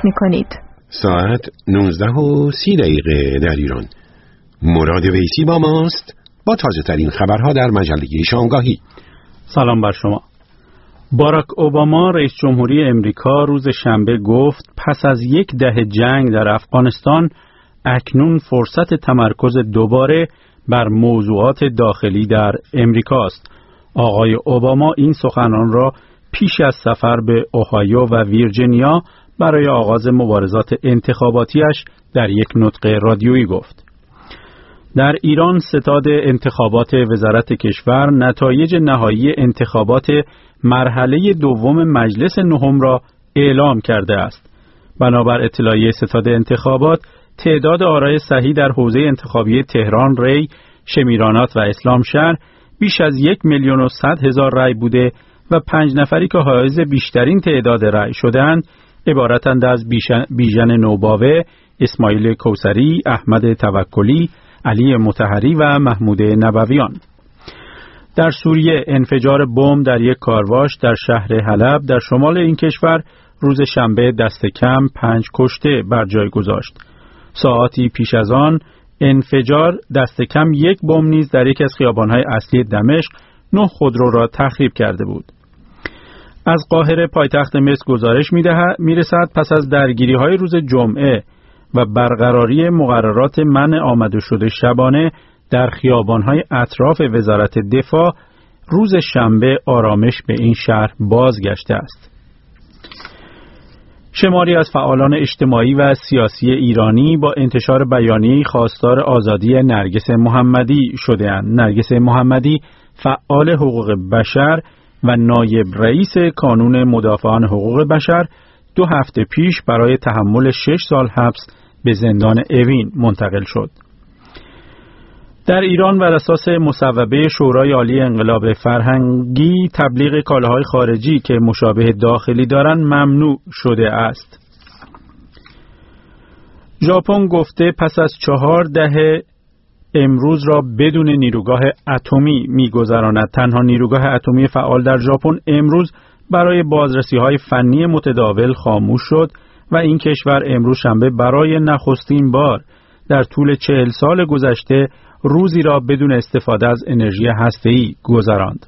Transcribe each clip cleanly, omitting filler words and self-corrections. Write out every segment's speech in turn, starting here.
می‌کنید. ساعت 19:30 در ایران. مراد ویسی با ماست با تازه ترین خبرها در مجله شامگاهی. سلام بر شما. باراک اوباما رئیس جمهوری امریکا روز شنبه گفت پس از 10 دهه جنگ در افغانستان اکنون فرصت تمرکز دوباره بر موضوعات داخلی در امریکاست. آقای اوباما این سخنان را پیش از سفر به اوهایو و ویرجینیا برای آغاز مبارزات انتخاباتیش در یک نطق رادیویی گفت. در ایران ستاد انتخابات وزارت کشور نتایج نهایی انتخابات مرحله دوم مجلس نهم را اعلام کرده است. بنابر اطلاعیه ستاد انتخابات، تعداد آرای صحیح در حوزه انتخابی تهران، ری، شمیرانات و اسلامشهر بیش از 1,100,000 رای بوده و 5 نفری که حائز بیشترین تعداد رای شدند عبارتند از بیژن نوباوه، اسماعیل کوثری، احمد توکلی، علی مطهری و محمود نبویان. در سوریه انفجار بمب در یک کارواش در شهر حلب در شمال این کشور روز شنبه دست کم 5 کشته بر جای گذاشت. ساعاتی پیش از آن انفجار دست کم 1 بمب نیز در یکی از خیابان‌های اصلی دمشق 9 خودرو را تخریب کرده بود. از قاهره پایتخت مصر گزارش می‌رسد پس از درگیری‌های روز جمعه و برقراری مقررات منع آمد و شد شبانه در خیابان‌های اطراف وزارت دفاع روز شنبه آرامش به این شهر بازگشته است. شماری از فعالان اجتماعی و سیاسی ایرانی با انتشار بیانیه‌ای خواستار آزادی نرگس محمدی شده‌اند. نرگس محمدی فعال حقوق بشر و نایب رئیس کانون مدافعان حقوق بشر 2 هفته پیش برای تحمل 6 سال حبس به زندان اوین منتقل شد. در ایران بر اساس مصوبه شورای عالی انقلاب فرهنگی تبلیغ کالاهای خارجی که مشابه داخلی دارند ممنوع شده است. ژاپن گفته پس از 4 دهه امروز را بدون نیروگاه اتمی می‌گذراند. تنها نیروگاه اتمی فعال در ژاپن امروز برای بازرسی‌های فنی متداول خاموش شد و این کشور امروز شنبه برای نخستین بار در طول 40 سال گذشته روزی را بدون استفاده از انرژی هسته‌ای گذراند.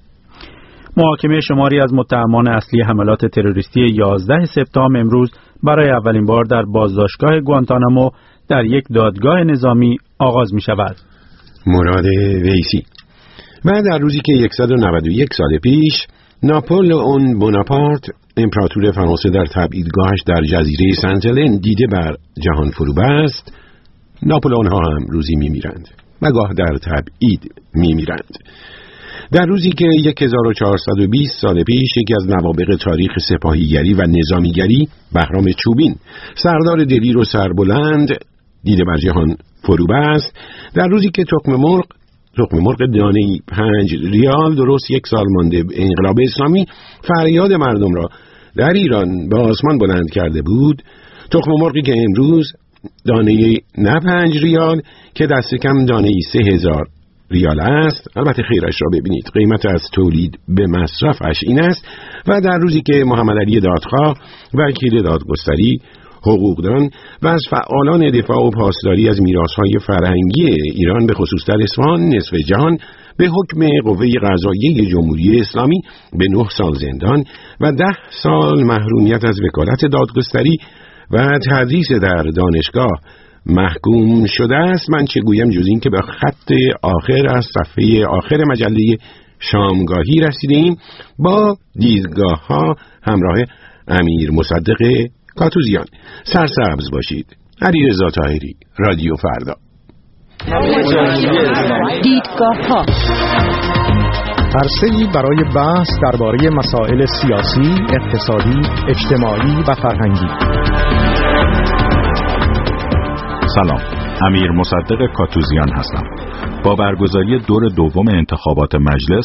محاکمه شماری از متهمان اصلی حملات تروریستی 11 سپتامبر امروز برای اولین بار در بازداشتگاه گوانتانامو در یک دادگاه نظامی آغاز می شود. مراد ویسی. و در روزی که 191 سال پیش ناپلئون بوناپارت امپراتور فرانسه در تبعیدگاهش در جزیره سنت هلن دیده بر جهان فرو بست، ناپلئون ها هم روزی میمیرند و گاه در تبعید میمیرند. در روزی که 1420 سال پیش یکی از نوابغ تاریخ سپاهیگری و نظامیگری، بهرام چوبین، سردار دلیر و سربلند دیده بر جهان فرو بست، در روزی که تخم مرغ دانه‌ای 5 ریال درست 1 سال مانده به انقلاب اسلامی فریاد مردم را در ایران به آسمان بلند کرده بود، تخم مرغی که امروز دانه‌ای نه 5 ریال که دست کم دانه‌ای 3000 ریال است، البته خیرش را ببینید، قیمت از تولید به مصرفش این است، و در روزی که محمد علی دادخواه وکیل دادگستری، حقوقدان و از فعالان دفاع و پاسداری از میراث‌های فرهنگی ایران به خصوص در اصفهان نصف جهان به حکم قوه قضاییه جمهوری اسلامی به 9 سال زندان و 10 سال محرومیت از وکالت دادگستری و تدریس در دانشگاه محکوم شده است، من چه گویم جز این که به خط آخر از صفحه آخر مجله شامگاهی رسیدیم. با دیدگاه ها همراه امیر مصدق کاتوزیان. سرسبز باشید. علیرضا طاهری، رادیو فردا. دیدگاه ها، عرصه‌ای برای بحث درباره مسائل سیاسی، اقتصادی، اجتماعی و فرهنگی. سلام، امیر مصدق کاتوزیان هستم. با برگزاری دور دوم انتخابات مجلس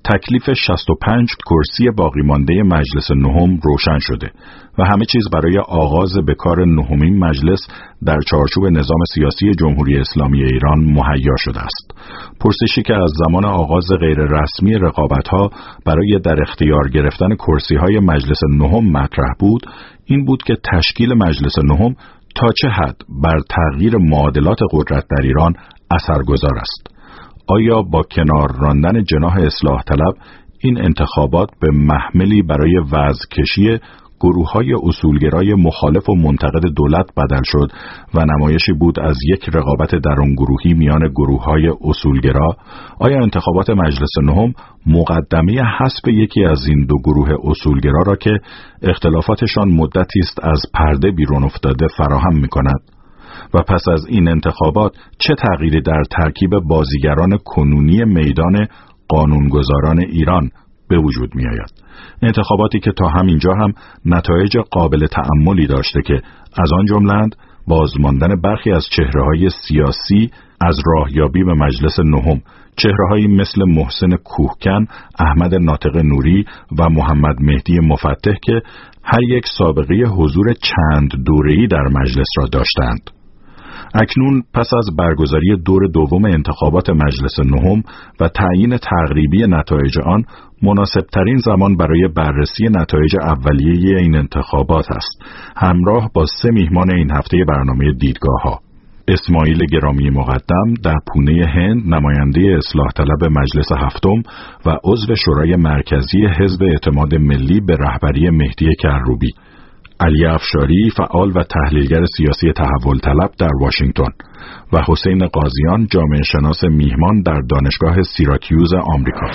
تکلیف 65 کرسی باقی مانده مجلس نهم روشن شده و همه چیز برای آغاز به کار نهمین مجلس در چارچوب نظام سیاسی جمهوری اسلامی ایران مهیا شده است. پرسشی که از زمان آغاز غیر رسمی رقابت‌ها برای در اختیار گرفتن کرسی‌های مجلس نهم مطرح بود، این بود که تشکیل مجلس نهم تا چه حد بر تغییر معادلات قدرت در ایران اثرگذار است. آیا با کنار راندن جناح اصلاح طلب این انتخابات به محملی برای وضع کشی گروه‌های اصولگرای مخالف و منتقد دولت بدل شد و نمایشی بود از یک رقابت درون گروهی میان گروه‌های اصولگرا؟ آیا انتخابات مجلس نهم مقدمه حسب یکی از این دو گروه اصولگرا را که اختلافاتشان مدتی است از پرده بیرون افتاده فراهم می‌کند؟ و پس از این انتخابات چه تغییری در ترکیب بازیگران کنونی میدان قانونگذاران ایران به وجود می آید؟ انتخاباتی که تا همینجا هم نتایج قابل تأملی داشته که از آن جملند بازماندن برخی از چهره‌های سیاسی از راهیابی به مجلس نهم، چهره‌هایی مثل محسن کوهکن، احمد ناطق نوری و محمد مهدی مفتح که هر یک سابقه حضور چند دوره‌ای در مجلس را داشتند. اکنون پس از برگزاری دور دوم انتخابات مجلس نهم و تعیین تقریبی نتایج آن، مناسبترین زمان برای بررسی نتایج اولیه این انتخابات است، همراه با 3 میهمان این هفته برنامه دیدگاه‌ها: اسماعیل گرامی مقدم در پونه هند، نماینده اصلاح طلب مجلس هفتم و عضو شورای مرکزی حزب اعتماد ملی به رهبری مهدی کروبی، علی افشاری فعال و تحلیلگر سیاسی تحول طلب در واشنگتن و حسین قاضیان جامعه شناس میهمان در دانشگاه سیراکیوز آمریکا.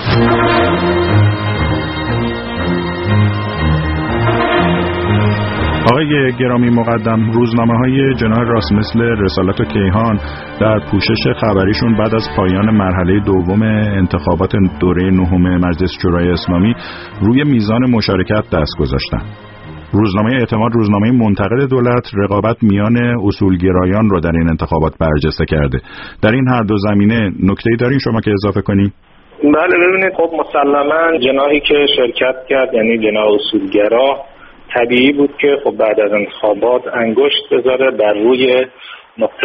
آقای گرامی مقدم، روزنامه‌های جناح راست مثل رسالت و کیهان در پوشش خبریشون بعد از پایان مرحله دوم انتخابات دوره نهم مجلس شورای اسلامی روی میزان مشارکت دست گذاشتن. روزنامه اعتماد، روزنامه منتقد دولت، رقابت میان اصولگرایان رو در این انتخابات برجسته کرده. در این هر دو زمینه نکته‌ای دارین شما که اضافه کنین؟ بله، ببینید خب مسلماً جناحی که شرکت کرد، یعنی جناح اصولگرا، طبیعی بود که خب بعد از انتخابات انگشت بذاره بر روی نقطه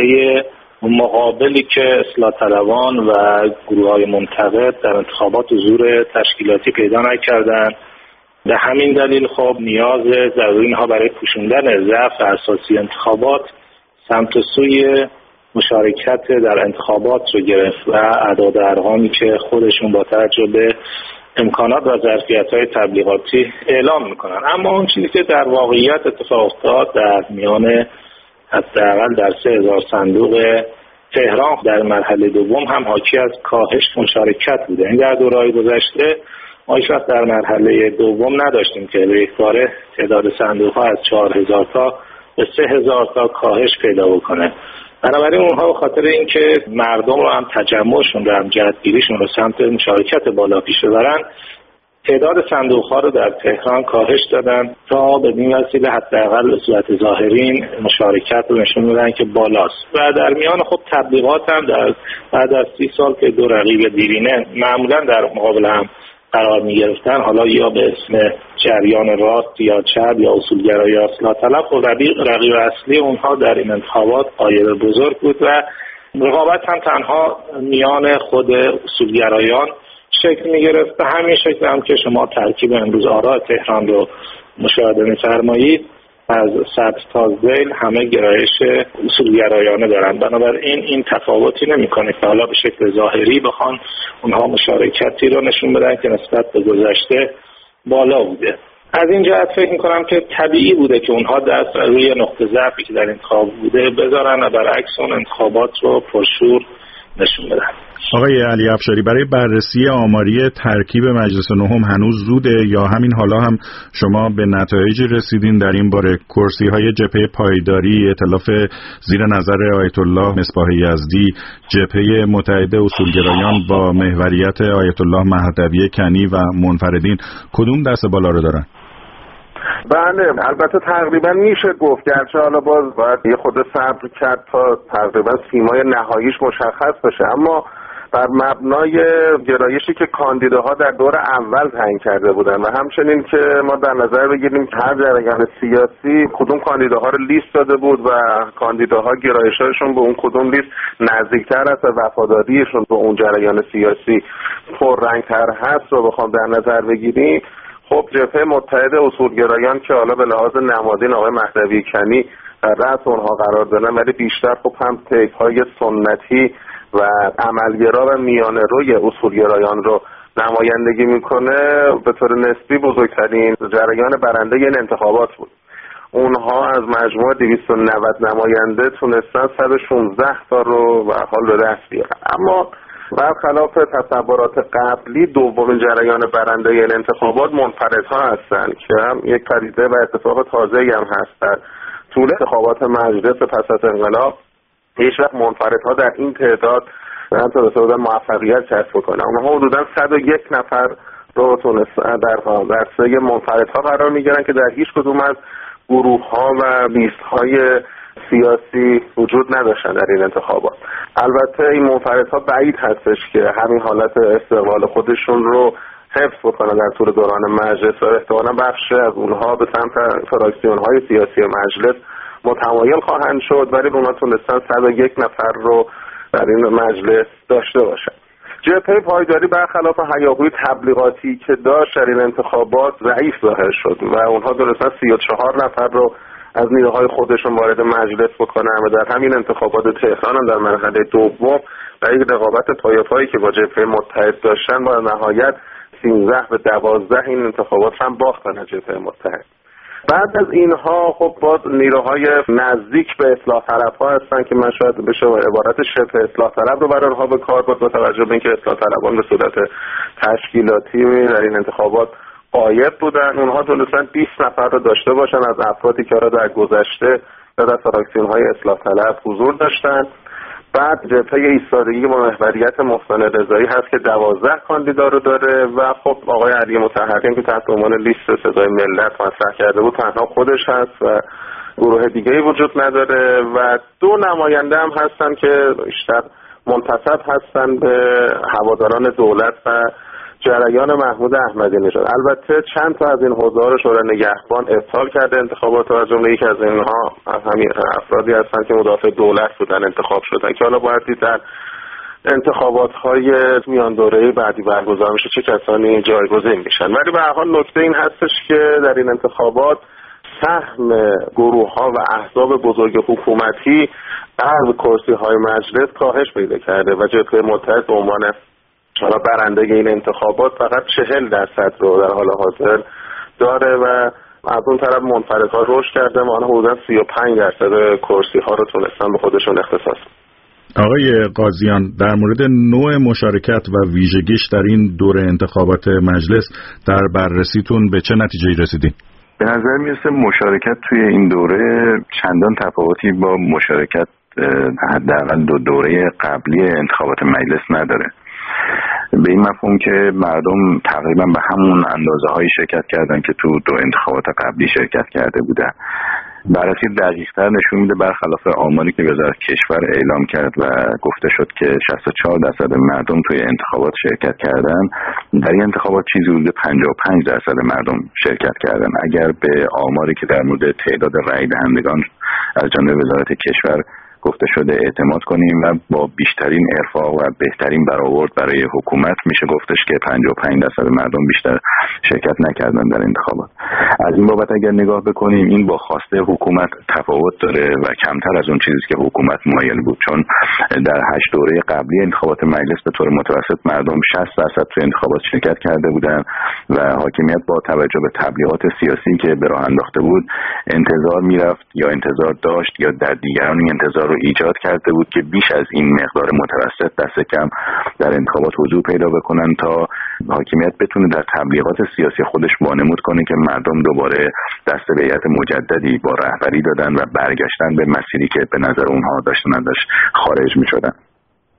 مقابلی که اصلاح طلبان و گروه‌های منتقد در انتخابات حضور تشکیلاتی پیدا نکردن. به همین دلیل خب نیاز ضروری اینها برای پوشوندن ضعف اساسی انتخابات سمت و سوی مشارکت در انتخابات رو گرفت و اعداد ارقامی که خودشون با توجه به امکانات و ظرفیت‌های تبلیغاتی اعلام میکنن. اما اون چیزی که در واقعیت اتفاق افتاد در میان حداقل در 3000 صندوق تهران در مرحله دوم هم حاکی از کاهش مشارکت بوده. این در دوره‌های گذشته ما هیچ وقت در مرحله دوم نداشتیم که به یکباره تعداد صندوق‌ها از 4000 تا به 3000 تا کاهش پیدا بکنه. بنابراین اونها به خاطر اینکه مردم رو هم تجمعشون رو هم جهتگیریشون رو سمت مشارکت بالا پیش ببرن، تعداد صندوق‌ها رو در تهران کاهش دادن تا به این وسیله حداقل به صورت ظاهرین مشارکت رو نشون بدن که بالاست. و در میان خب تبلیغات هم در بعد از 30 سال که دو رقیب دیرینه معمولا در مقابل هم قرار می‌گرفتن، حالا یا به اسم جریان راست یا چپ یا اصولگرا یا اصلاح طلب، خب رقیب اصلی اونها در این انتخابات عایق بزرگ بود و رقابت هم تنها میان خود اصولگرایان شکل می‌گرفت. به همین شکل هم که شما ترکیب امروز آراء تهران رو مشاهده می‌فرمایید، از سطح تا ذیل همه گرایش اصولگرایانه دارن. بنابراین این تفاوتی نمی‌کنه که حالا به شکل ظاهری بخوان اونها مشارکتی رو نشون بدن که نسبت به گذشته بالا بوده. از این جهت فکر می‌کنم که طبیعی بوده که اونها دست روی نقطه ضعفی که در انتخاب بوده بذارن و برعکس اون انتخابات رو پرشور نشون بدن. آقای علی افشاری، برای بررسی آماری ترکیب مجلس نهم هنوز زوده یا همین حالا هم شما به نتایجی رسیدین در این باره؟ کرسی‌های جبهه پایداری، ائتلاف زیر نظر آیت الله مصباح یزدی، جبهه متحد اصولگرایان با محوریت آیت الله مهدوی کنی و منفردین، کدوم دست بالا رو دارن؟ بله، البته تقریبا میشه گفت، گرچه حالا باید یه خود صبر کرد تا تقریبا سیمای نهاییش مشخص بشه، اما بر مبنای گرایشی که کاندیداها در دور اول تعیین کرده بودن و همچنین که ما در نظر بگیریم هر جریان سیاسی کدوم کاندیداها رو لیست داده بود و کاندیداها گرایش‌هاشون به اون کدوم لیست نزدیکتر است و وفاداریشون به اون جریان سیاسی پررنگ‌تر هست رو بخوام در نظر بگیریم، خب جبهه متحد اصولگرایان که حالا به لحاظ نمادین آقای مهدوی کنی در رأس اونها قرار دارن، ولی بیشتر خب هم طیف‌های سنتی و عملگرا و میانه روی اصولگرایان رو نمایندگی میکنه، به طور نسبی بزرگترین جریان برنده این انتخابات بود. اونها از مجموع 290 نماینده تونستن 116 تا رو به حال به دست بیارن. اما برخلاف تصورات قبلی دومین جریان برنده این انتخابات منفردها هستند که هم یک پدیده و اتفاق تازه‌ای هم هست. در طول انتخابات مجلس پس از انقلاب هیچ وقت منفردها در این تعداد بودن موفقیت کسب کنن. اونها حدوداً 101 نفر رو تونستن در سه منفردها قرار میگیرن که در هیچ کدوم از گروه‌ها و لیست‌های سیاسی وجود نداشتن در این انتخابات. البته این منفردها بعید هستش که همین حالت استقلال خودشون رو حفظ بکنن در طول دوران مجلس و احتمالاً بخشی از اونها به سمت فراکسیون‌های سیاسی مجلس متمایل خواهند شد، ولی اونها تونستن 101 نفر رو در این مجلس داشته باشن. جبهه پایداری برخلاف هیاهوی تبلیغاتی که داشت در این انتخابات ضعیف ظاهر شد و اونها تونستن 34 نفر رو از نیروهای خودشون وارد مجلس بکنن و در همین انتخابات تهران هم در مرحله دوم در یک رقابت پایه‌پایی که با جبهه متحد داشتن با نهایت 13-12 این انتخابات هم باختن از جبهه متحد. بعد از اینها خب با نیروهای نزدیک به اصلاح طلب‌ها هستن که من شاید بشه عبارت شبه اصلاح طلب رو برای آنها به کار برد، با توجه به اینکه اصلاح طلبان به صورت تشکیلاتی در این انتخابات غایب بودن. اونها تونستن 20 نفر رو داشته باشن از افرادی که در گذشته در فراکسیون‌های اصلاح طلب حضور داشتن. بعد جبهه ایستادگی با محوریت محسن رضایی هست که 12 کاندیدا رو داره و خب آقای علی مطهری که تحت عنوان لیست صدای ملت مطرح کرده بود تنها خودش هست و گروه دیگه‌ای وجود نداره و 2 نماینده هم هستن که بیشتر منتسب هستن به هواداران دولت و جریان محمود احمدی نژاد. البته چند تا از این حوزه‌ها رو شورای نگهبان ابطال کرده انتخابات و از جمله یکی از اینها همین افرادی هستن که مدافع دولت بودن انتخاب شدن که حالا باید دید در انتخابات‌های میان دوره‌ای بعدی برگزار میشه چه کسانی جایگزین میشن. ولی به هر حال نکته این هستش که در این انتخابات سهم گروه‌ها و احزاب بزرگ حکومتی از کرسی‌های مجلس کاهش پیدا کرده و جبهه متحد به عنوان حالا برنده این انتخابات فقط 40% رو در حال حاضر داره و از اون طرف منفردها رشد کرده و آنها حدوداً 35% کرسی ها رو تونستن به خودشون اختصاص. آقای قاضیان، در مورد نوع مشارکت و ویژگیش در این دوره انتخابات مجلس در بررسیتون به چه نتیجه‌ای رسیدین؟ به نظر میرسه مشارکت توی این دوره چندان تفاوتی با مشارکت حداقل دوره قبلی انتخابات مجلس نداره. به این مفهوم که مردم تقریبا به همون اندازه هایی شرکت کردن که تو دو انتخابات قبلی شرکت کرده بودن. بررسی دقیق‌تر نشون میده برخلاف آماری که وزارت کشور اعلام کرد و گفته شد که 64% مردم توی انتخابات شرکت کردن، در این انتخابات چیزی حدود 55% مردم شرکت کردن. اگر به آماری که در مورد تعداد رأی دهندگان از جانب وزارت کشور گفته شده اعتماد کنیم و با بیشترین ارفاق و بهترین برآورد برای حکومت میشه گفتش که 55% مردم بیشتر شرکت نکردن در انتخابات. از این بابت اگر نگاه بکنیم این با خواسته حکومت تفاوت داره و کمتر از اون چیزی که حکومت مایل بود، چون در 8 دوره قبلی انتخابات مجلس به طور متوسط مردم 60% توی انتخابات شرکت کرده بودن و حاکمیت با توجه به تبلیغات سیاسی که به راه انداخته بود انتظار میرفت یا انتظار داشت یا در دیگران انتظار ایجاد کرده بود که بیش از این مقدار متوسط دست کم در انتخابات حضور پیدا بکنن تا حاکمیت بتونه در تبلیغات سیاسی خودش وانمود کنه که مردم دوباره دست به هیئت مجددی با رهبری دادن و برگشتن به مسیری که به نظر اونها داشتن ازش خارج می‌شدن.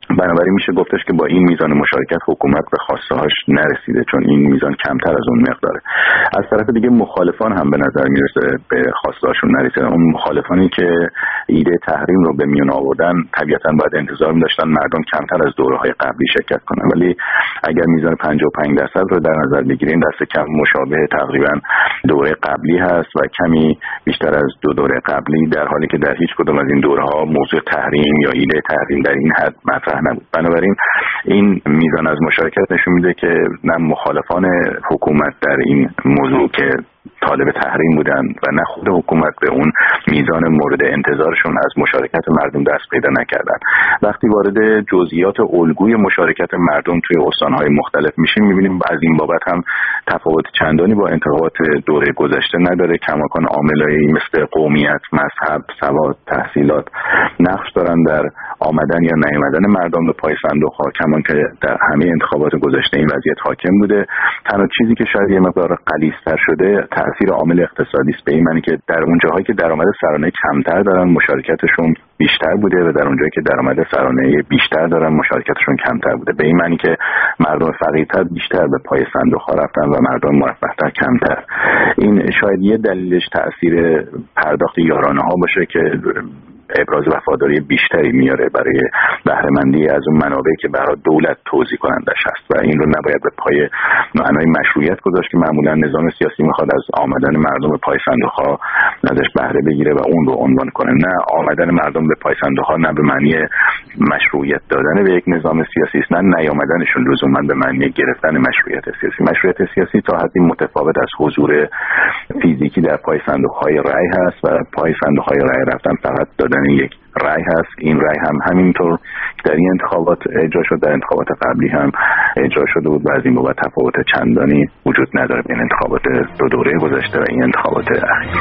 بنابراین میشه گفتش که با این میزان مشارکت حکومت به خواسته‌هاش نرسیده، چون این میزان کمتر از اون مقداره. از طرف دیگه مخالفان هم به نظر میرسه به خواسته‌هاشون نرسیدن. اون مخالفانی که ایده تحریم رو به میون آوردن طبیعتاً باید انتظار می‌داشتن مردم کمتر از دوره‌های قبلی شرکت کنن، ولی اگر میزان 55% رو در نظر بگیریم دست کم مشابه تقریباً دوره قبلی هست و کمی بیشتر از 2 دوره قبلی، در حالی که در هیچ کدوم از این دوره‌ها موضوع تحریم یا ایده تحریم در این حد مطرح نبود. بنابراین این میزان از مشارکت نشون میده که نه مخالفان حکومت در این موضوع که طالب تحریم بودن و نه خود حکومت به اون میزان مورد انتظارشون از مشارکت مردم دست پیدا نکردن. وقتی وارد جزئیات الگوی مشارکت مردم توی استانهای مختلف میشیم میبینیم از این بابت هم تفاوت چندانی با انتخابات دوره گذشته نداره. کماکان عاملایی مثل قومیت، مذهب، سواد، تحصیلات نقش دارن در آمدن یا نیامدن مردم به پای صندوق‌ها، کمان که در همه انتخابات گذشته این وضعیت حاکم بوده. تنها چیزی که شاید یه مقدار غلیظتر شده تأثیر عامل اقتصادی است، به این معنی که در اون جاهایی که درآمد سرانه کمتر دارن مشارکتشون بیشتر بوده و در اونجایی که درآمد سرانه بیشتر دارن مشارکتشون کمتر بوده. به این معنی که مردم فقیرتر بیشتر به پای صندوق‌ها رفتن و مردم مرفه‌تر کمتر. این شاید یه دلیلش تأثیر پرداخت یارانه‌ها باشه که ابراز وفاداری بیشتری میاره برای بهره‌مندی از اون منابعی که برای دولت توزیع کنندش هست و این رو نباید به پای معنای مشروعیت گذاشت که معمولا نظام سیاسی میخواد از آمدن مردم به پای صندوق‌ها ازش بهره بگیره و اون رو عنوان کنه. نه، آمدن مردم به پای صندوق‌ها نه به معنی مشروعیت دادن به یک نظام سیاسی است، نه نیامدنشون لزوما به معنی گرفتن مشروعیت سیاسی. مشروعیت سیاسی تا حدی متفاوت از حضور فیزیکی در پای صندوق‌های رأی هست و پای صندوق‌های رأی رفتن فقط یک رأی هست. این رأی هم همینطور که در این انتخابات اجرا شد در انتخابات قبلی هم اجرا شده بود و از این بابت تفاوت چندانی وجود نداره بین انتخابات 2 دوره گذشته و این انتخابات اخیر.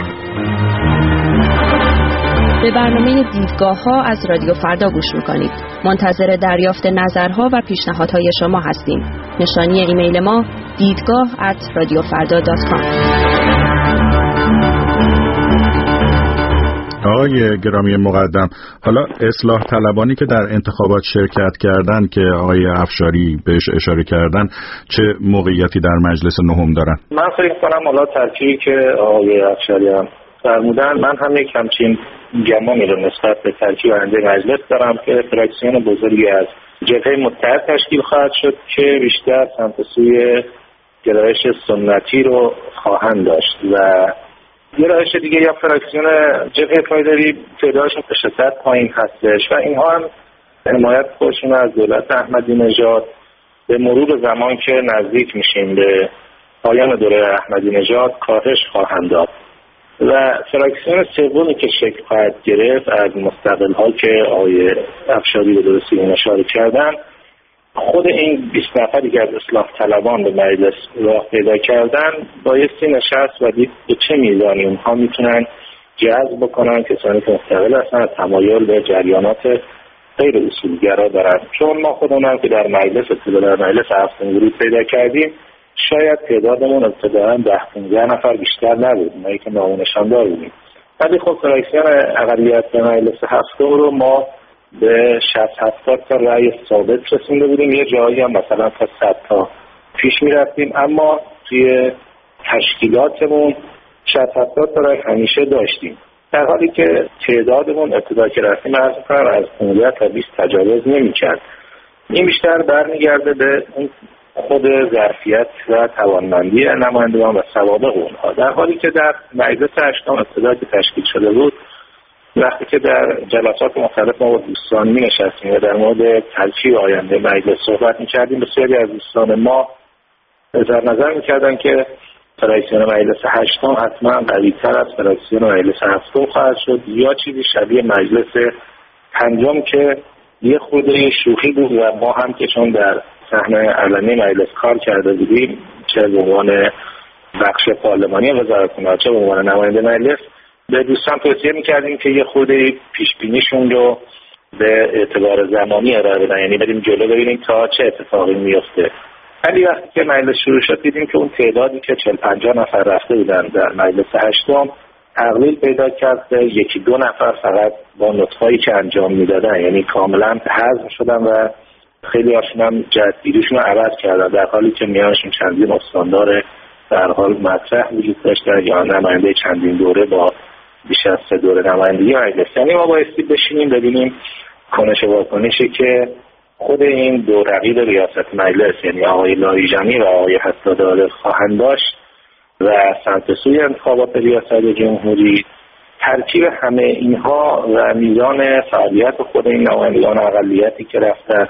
به برنامه دیدگاه‌ها از رادیو فردا گوش می‌کنید. منتظر دریافت نظرها و پیشنهادهای شما هستیم. نشانی ایمیل ما دیدگاه@radiofarda.com. آقای گرامی مقدم، حالا اصلاح طلبانی که در انتخابات شرکت کردن که آقای افشاری بهش اشاره کردن چه موقعیتی در مجلس نهم دارن؟ من فکر کنم حالا ترکیبی که آقای افشاری هم فرمودن، من هم یک همچین گمانی رو نسبت به ترکیب آینده مجلس دارم که فراکسیون بزرگی از جبهه متحد تشکیل خواهد شد که بیشتر سمت سوی گرایش سنتی رو خواهند داشت و گرایش دیگه یا فراکسیون جبهه پایداری تعدادشون به شدت پایین هستش و اینها هم حمایت خودشون از دولت احمدی نژاد به مرور زمان که نزدیک میشیم به پایان دوره احمدی نژاد کاهش خواهند داد و فراکسیون سومی که شکل خواهد گرفت از مستقل‌ها که آقای افشاری به درستی اشاره کردن، خود این 20 نفری که از اصلاح طلبان به مجلس راه پیدا کردن بایستی نشست و دید به چه میزانی اونها میتونن جذب بکنن کسانی که مستقل هستن، تمایل به جریانات غیر اصولگرا دارن. چون ما خودمون که در مجلس هفتم ورود پیدا کردیم، شاید تعدادمون ابتداً 10-15 نفر بیشتر نبود، ما که نامونشاندار بودیم، ولی خب فراکسیون اقلیت به مجلس هفتم رو ما به 60-70 تا رأی ثابت رسونده بودیم، یه جایی هم مثلا تا 100 تا پیش میرفتیم، اما توی تشکیلاتمون 60-70 تا رأی همیشه داشتیم، در حالی که تعدادمون ابتدا که رفتیم از 15 تا 20 تجاوز نمی‌کرد. این بیشتر برمیگرده به خود ظرفیت و توانمندی نمایندگان و سوابق اونها، در حالی که در مجلس هشتم ابتدا که تشکیل شده بود، وقتی که در جلسات مختلف ما با دوستان می نشستیم و در مورد ترکیب آینده مجلس صحبت می کردیم، بسیاری از دوستان ما اظهار نظر می کردن که فراکسیون مجلس هشتم حتما قوی تر از فراکسیون مجلس هفتم خواهد شد یا چیزی شبیه مجلس پنجم که یه خورده شوخی بود و ما هم که چون در صحنه علنی مجلس کار کرده بودیم، چه به عنوان بخش پارلمانی وزارتخانه چه به عنوان نماینده مجلس، به دوستان توصیه می‌کردیم که یه خورده پیش‌بینیشون رو به اعتبار زمانی ارائه بدن، یعنی بریم جلو ببینیم تا چه اتفاقی میفته. ولی وقتی که مجلس شروع شد دیدیم که اون تعدادی که 40-50 نفر رفته بودن در مجلس هشتم تقلیل پیدا کرد که 1-2 نفر فقط با نطقهایی که انجام میدادن یعنی کاملا حذف شدن و خیلی هاشون هم جهتگیریشون رو عوض کردن، در حالی که میانشون چندین استاندار در حال مطرح وجود داشتن یا نماینده چندین دوره با بیش از 3 دوره نمایندگی مجلس. یعنی ما بایستی بشینیم ببینیم کنش و واکنشی که خود این دو رقیب ریاست مجلس یعنی آقای لاریجانی و آقای حسادی خواهند داشت و سمت سوی انتخابات ریاست جمهوری. ترکیب همه اینها و میزان فعالیت خود این نمایندگان اقلیتی که رفتن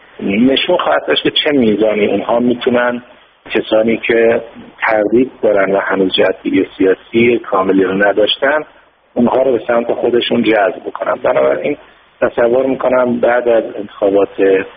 نشون خواهد داشت که چه میزانی اینها میتونن کسانی که تردید دارن و هنوز جهتگیری سیاسی کاملی رو نداشتن اونها رو به سمت خودشون جذب بکنن. بنابراین تصور میکنم بعد از انتخابات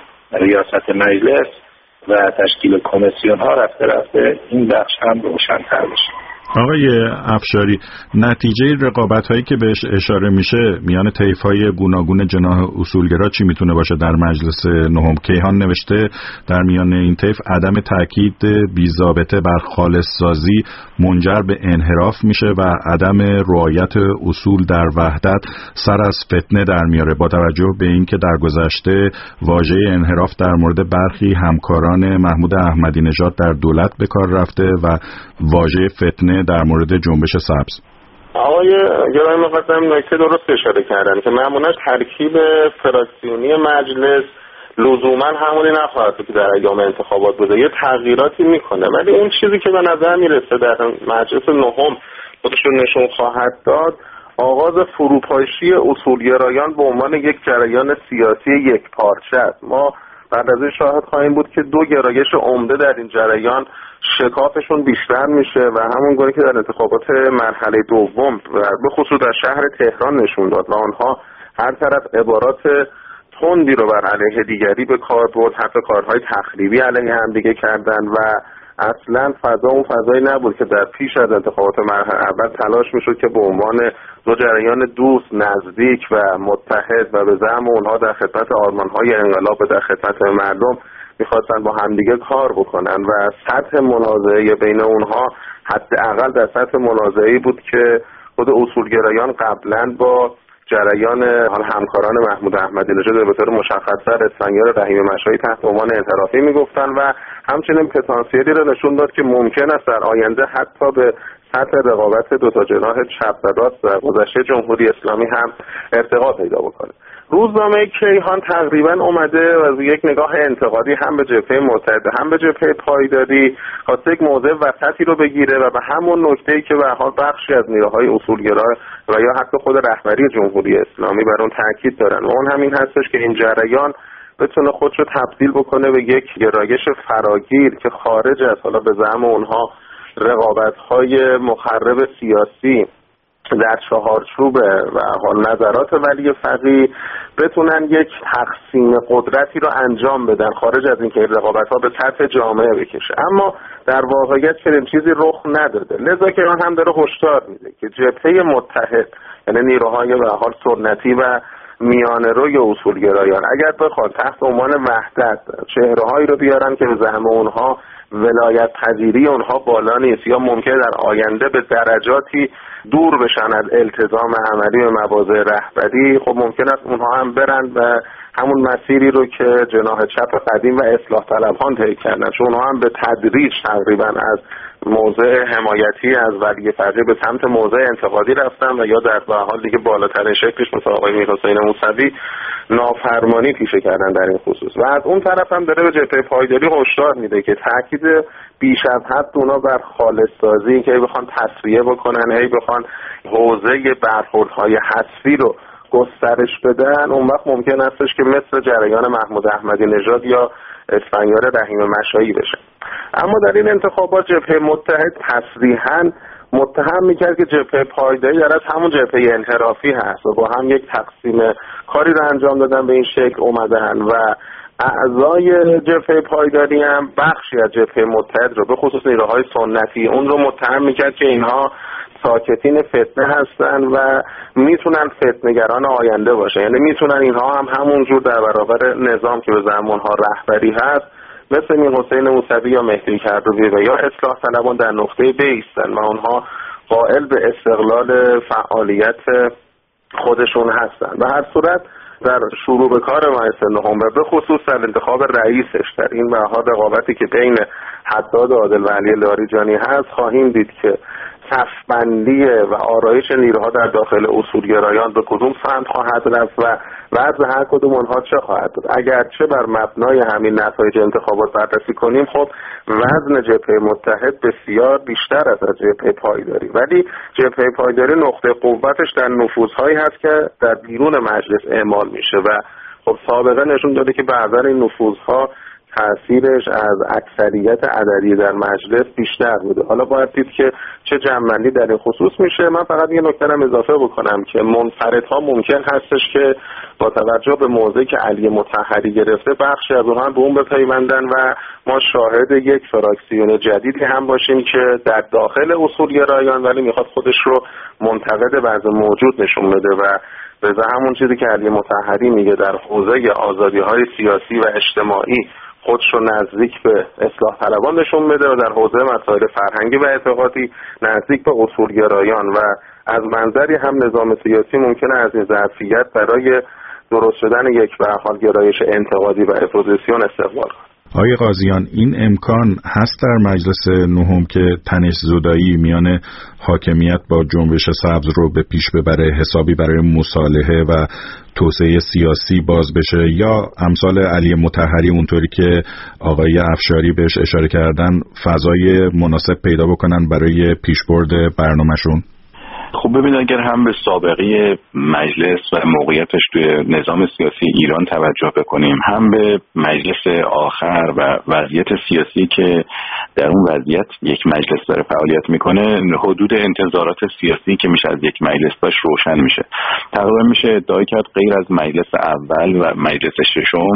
ریاست مجلس و تشکیل کمیسیون ها رفته رفته این بخش هم روشن‌تر بشه. آقای افشاری، نتیجه رقابت هایی که بهش اشاره میشه میان طیف های گوناگون جناح اصولگرا چی میتونه باشه در مجلس نهم؟ کیهان نوشته در میان این طیف عدم تاکید بی‌ضابطه بر خالص سازی منجر به انحراف میشه و عدم رعایت اصول در وحدت سر از فتنه در میاره، با توجه به اینکه در گذشته واژه انحراف در مورد برخی همکاران محمود احمدی نژاد در دولت به کار رفته و واژه فتنه در مورد جنبش سبز. آقای گرامی مقدم نکته درست اشاره کردن که معمولا ترکیب فراکسیونی مجلس لزوما همونی نخواهد که در ایام انتخابات بوده، یه تغییراتی میکنه، ولی اون چیزی که به نظر میرسه در مجلس نهم خودشون نشون خواهد داد آغاز فروپاشی اصولگرایان به عنوان یک جریان سیاسی یک پارچه است. ما بعد از این شاهد خواهیم بود که 2 گرایش عمده در این جریان شکافشون بیشتر میشه و همون گونه که در انتخابات مرحله دوم به خصوص در شهر تهران نشون داد و آنها هر طرف عبارات تندی رو بر علیه دیگری به کار برد، حتی کارهای تخریبی علیه هم دیگه کردن و اصلا فضا اون فضایی نبود که در پیش از انتخابات مرحله اول تلاش میشد که به عنوان 2 جریان دوست، نزدیک و متحد و به زعم اونها در خدمت آرمانهای انقلاب و در خدمت مردم میخواستن با همدیگه کار بکنن و سطح منازعه بین اونها حداقل در سطح منازعه‌ای بود که خود اصولگرایان قبلا با جریان همکاران محمود احمدی نژاد به طور مشخص‌تر اسفندیار رحیم مشایی تحت عنوان انحرافی میگفتن و همچنین پتانسیلی را نشون داد که ممکن است در آینده حتی به سطح رقابت 2 تا جناح چپ و راست در گذشته جمهوری اسلامی هم ارتقا پیدا بکنه. روزنامه کیهان تقریبا اومده و از یک نگاه انتقادی هم به جبهه متحده هم به جبهه پایداری خواسته یک موضع وسطی رو بگیره و به همون نکته‌ای که به حال بخشی از نیروهای اصولگرا و یا حتی خود رهبری جمهوری اسلامی بر اون تاکید دارن و اون همین هستش که این جریان بتونه خودش رو تبدیل بکنه به یک گرایش فراگیر که خارج از حالا به زعم اونها رقابت‌های مخرب سیاسی در چهارچوب و حال نظرات ولی فقیه بتونن یک تقسیم قدرتی رو انجام بدن خارج از اینکه رقابت‌ها به سطح جامعه بکشه. اما در واقعیت چنین چیزی رخ نداده، لذا که آن هم داره هشدار میده که جبهه متحد یعنی نیروهای به حال سنتی و میانه روی اصولگرایان اگر بخوان تحت عنوان وحدت چهره‌هایی رو بیارن که به زعم اونها ولایت پذیری اونها بالا نیست یا ممکنه در آینده به درجاتی دور بشن از التزام عملی و مواضع رهبری، خب ممکن است اونها هم برن و همون مسیری رو که جناح چپ قدیم و اصلاح طلبان طی کردن، چون اونها هم به تدریج تقریبا از موضع حمایتی از ولی فقیه به سمت موضع انتقادی رفتن و یا در حال دیگه بالاترین شکلش مثل آقای میرحسین موسوی نافرمانی پیشه کردن در این خصوص. و از اون طرف هم داره به جبهه پایداری هشدار میده که تاکید بیش از حد اونا بر خالص سازی که بخوان تسویه بکنن، بخوان حوزه برخوردهای حذفی رو گسترش بدن، اون وقت ممکن استش که مثل جریان محمود احمدی نژاد یا اسفندیار رحیم مشایی بشه. اما در این انتخابات جبهه متحد تصریحاً متهم میکرد که جبهه پایداری در از همون جبهه انحرافی هست و با هم یک تقسیم کاری رو انجام دادن به این شکل اومدن و اعضای جبهه پایداری هم بخشی از جبهه متحد رو به خصوص نیروهای سنتی اون رو متهم میکرد که اینها ساکتین فتنه هستن و میتونن فتنه‌گران آینده باشه، یعنی میتونن اینها هم همونجور در برابر نظام که به زمانها رهبری هست مثل میرحسین موسوی یا مهدی کردوی و یا اصلاح طلبان در نقطه ب ایستن و اونها قائل به استقلال فعالیت خودشون هستن. به هر صورت در شروع به کار مجلس نهم و به خصوص در انتخاب رئیسش در این بهار رقابتی که بین حداد عادل و علی لاریجانی هست، خواهیم دید که صف‌بندی و آرایش نیروها در داخل اصولگرایان به کدوم سمت خواهد رفت و وضع هر کدوم آنها چه خواهد بود. اگرچه بر مبنای همین نتایج انتخابات بررسی کنیم، خب وزن جبهه متحد بسیار بیشتر است از جبهه پایداری، ولی جبهه پایداری نقطه قوتش در نفوذهایی هست که در بیرون مجلس اعمال میشه و خب سابقه نشون داده که بعضا این نفوذها تأثیرش از اکثریت عددی در مجلس بیشتر بوده. حالا باید دید که چه جمع‌بندی در این خصوص میشه. من فقط یه نکته هم اضافه بکنم که منفردها ممکن هستش که با توجه به موضعی که علی مطهری گرفته بخشی از اونها به اون بپیوندن و ما شاهد یک فراکسیون جدیدی هم باشیم که در داخل اصولگرایان ولی میخواد خودش رو منتقد وضع موجود نشون بده و به همون چیزی که علی مطهری میگه در حوزه آزادی‌های سیاسی و اجتماعی خودش رو نزدیک به اصلاح طلبان نشون بده و در حوزه مسائل فرهنگی و اعتقادی نزدیک به اصولگرایان و از منظری هم نظام سیاسی ممکنه از این ظرفیت برای درست شدن یک به هر حال گرایش انتقادی و اپوزیسیون استقبال کنه. آقای قاضیان، این امکان هست در مجلس نهم که تنش زدایی میان حاکمیت با جنبش سبز رو به پیش ببره، حسابی برای مصالحه و توسعه سیاسی باز بشه، یا امثال علی مطهری اونطوری که آقای افشاری بهش اشاره کردن فضای مناسب پیدا بکنن برای پیشبرد برنامه‌شون؟ خب ببینید، اگر هم به سابقه مجلس و موقعیتش توی نظام سیاسی ایران توجه بکنیم، هم به مجلس آخر و وضعیت سیاسی که در اون وضعیت یک مجلس داره فعالیت میکنه، حدود انتظارات سیاسی که میشه از یک مجلس داشت روشن میشه. تقریبا میشه ادعای کرد غیر از مجلس اول و مجلس ششم،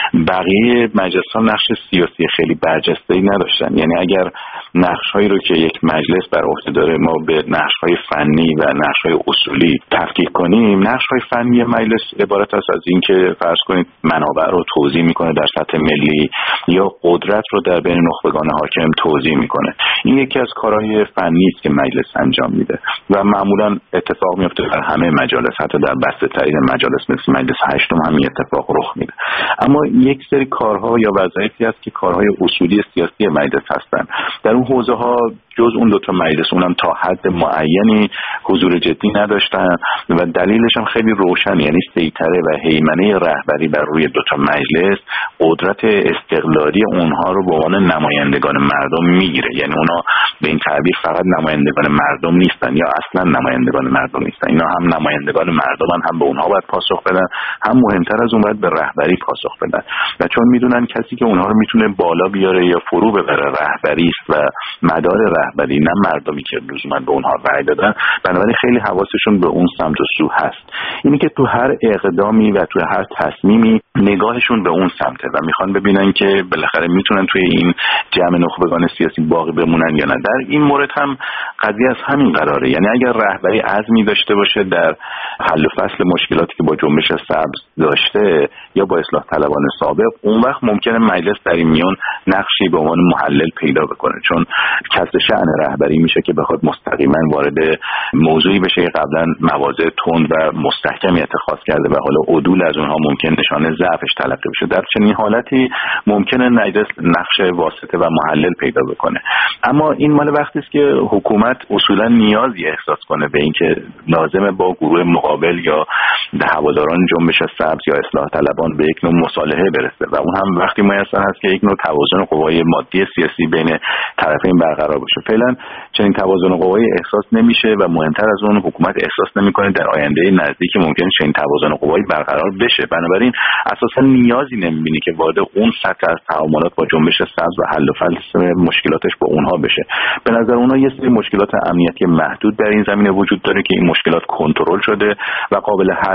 بقیه مجلس ها نقش سیاسی خیلی برجسته‌ای نداشتن. یعنی اگر نقش‌هایی رو که یک مجلس بر عهده داره ما به نقش‌های فنی و نقش‌های اصولی تفکیک کنیم، نقش‌های فنی مجلس عبارت است از این که فرض کنید منابع رو توزیع میکنه در سطح ملی یا قدرت رو در بین نخبگان حاکم توزیع میکنه. این یکی از کارهای فنی است که مجلس انجام میده و معمولا اتفاق میفته در همه مجالس، حتی در بسطه‌ترین مجالس مثل مجلس هشتم هم این اتفاق رخ میده. اما یک سری کارها یا وظایفی هست که کارهای اصولی سیاسی مجلس هستن. در اون حوزه‌ها جز اون دو تا مجلس اونم تا حد معینی حضور جدی نداشتن و دلیلش هم خیلی روشن، یعنی سیطره و هیمنه رهبری بر روی دو تا مجلس قدرت استقلالی اونها رو به عنوان نمایندگان مردم میگیره. یعنی اونا به این تعبیر فقط نمایندگان مردم نیستن یا اصلا نمایندگان مردم نیستن، اینا هم نمایندگان مردمن، هم به اونها باید پاسخ بدن، هم مهمتر از اون باید به رهبری پاسخ بدن و چون میدونن کسی که اونها رو میتونه بالا بیاره یا فرو ببره رهبری است و مدار رهبری، نه مردمی که لزوما به اونها رأی دادن، بنابراین خیلی حواسشون به اون سمت و سو هست. اینی که تو هر اقدامی و تو هر تصمیمی نگاهشون به اون سمته و میخوان ببینن که بالاخره میتونن توی این جمع نخبگان سیاسی باقی بمونن یا نه. در این مورد هم قضیه از همین قراره، یعنی اگر رهبری عزمی داشته باشه در حل و فصل مشکلاتی که با جنبش سبز داشته یا با اصلاح طلبان سابق، اون وقت ممکنه مجلس در این میون نقشی به عنوان محلل پیدا بکنه، چون کسب شأن رهبری میشه که بخواد مستقیما وارد موضوعی بشه که قبلا مواضع تند و مستحکمی اتخاذ کرده و حالا عدول از اونها ممکن نشانه ضعفش تلقی بشه. در چنین حالتی ممکنه مجلس نقش واسطه و محلل پیدا بکنه. اما این مال وقتی است که حکومت اصولا نیازی احساس کنه به اینکه لازمه با گروه مقابل یا هواداران جنبش سبز یا اصلاح طلبان به یک نوع مصالحه برسه و اون هم وقتی میسر هست که یک نوع توازن قوای مادی سیاسی بین طرفین برقرار باشه. فعلا چنین توازن قوایی احساس نمیشه و مهمتر از اون حکومت احساس نمیکنه در آینده نزدیک ممکن چنین توازن قوایی برقرار بشه. بنابراین اساسا نیازی نمیبینی که وارد اون سطح از تعاملات با جنبش سبز و حل و فصل مشکلاتش با اونها بشه. به نظر اونها یه سری مشکلات امنیتی محدود در این زمینه وجود داره که این مشکلات کنترل شده و قابل حل هست.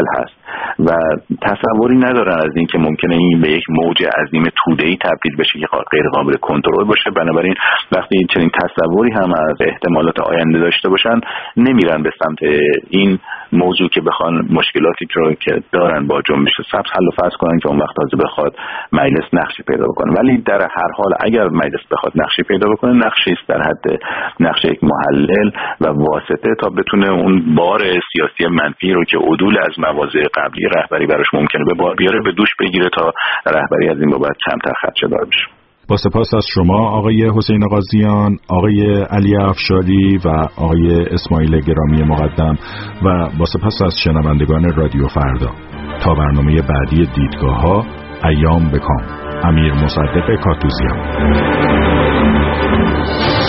و تصوری ندارن از این که ممکنه این به یک موج عظیم توده‌ای تبدیل بشه که غیر قابل کنترل باشه. بنابراین وقتی چنین تصوری هم از احتمالات آینده داشته باشن نمیرن به سمت این موضوع که بخوان مشکلاتی رو که دارن با جنبش سبز حل و فصل کنن که اون وقت تازه بخواد مجلس نقشی پیدا بکنه. ولی در هر حال اگر مجلس بخواد نقشی پیدا بکنه، نقشی است در حد نقش یک محلل و واسطه تا بتونه اون بار سیاسی منفی رو که عدول از مواضع قبلی رهبری براش ممکنه به بار بیاره به دوش بگیره تا رهبری از این بابت کمتر خدشه‌دار بشه. با سپاس از شما آقای حسین قاضیان، آقای علی افشاری و آقای اسماعیل گرامی مقدم و با سپاس از شنوندگان رادیو فردا. تا برنامه بعدی دیدگاه‌ها، ایام بکام. امیر مصدق کاتوزیان.